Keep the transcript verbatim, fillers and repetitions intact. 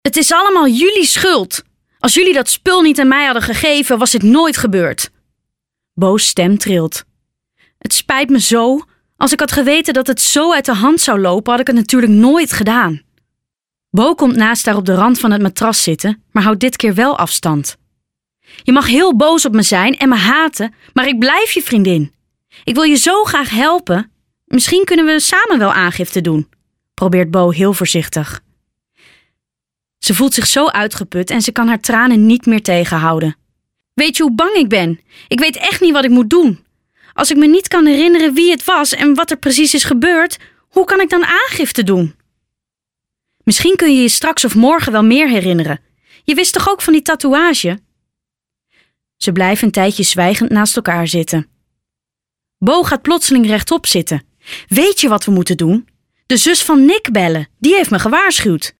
Het is allemaal jullie schuld. Als jullie dat spul niet aan mij hadden gegeven, was dit nooit gebeurd. Bo's stem trilt. Het spijt me zo. Als ik had geweten dat het zo uit de hand zou lopen, had ik het natuurlijk nooit gedaan. Bo komt naast haar op de rand van het matras zitten, maar houdt dit keer wel afstand. Je mag heel boos op me zijn en me haten, maar ik blijf je vriendin. Ik wil je zo graag helpen. Misschien kunnen we samen wel aangifte doen, probeert Bo heel voorzichtig. Ze voelt zich zo uitgeput en ze kan haar tranen niet meer tegenhouden. Weet je hoe bang ik ben? Ik weet echt niet wat ik moet doen. Als ik me niet kan herinneren wie het was en wat er precies is gebeurd, hoe kan ik dan aangifte doen? Misschien kun je je straks of morgen wel meer herinneren. Je wist toch ook van die tatoeage? Ze blijven een tijdje zwijgend naast elkaar zitten. Bo gaat plotseling rechtop zitten. Weet je wat we moeten doen? De zus van Nick bellen. Die heeft me gewaarschuwd.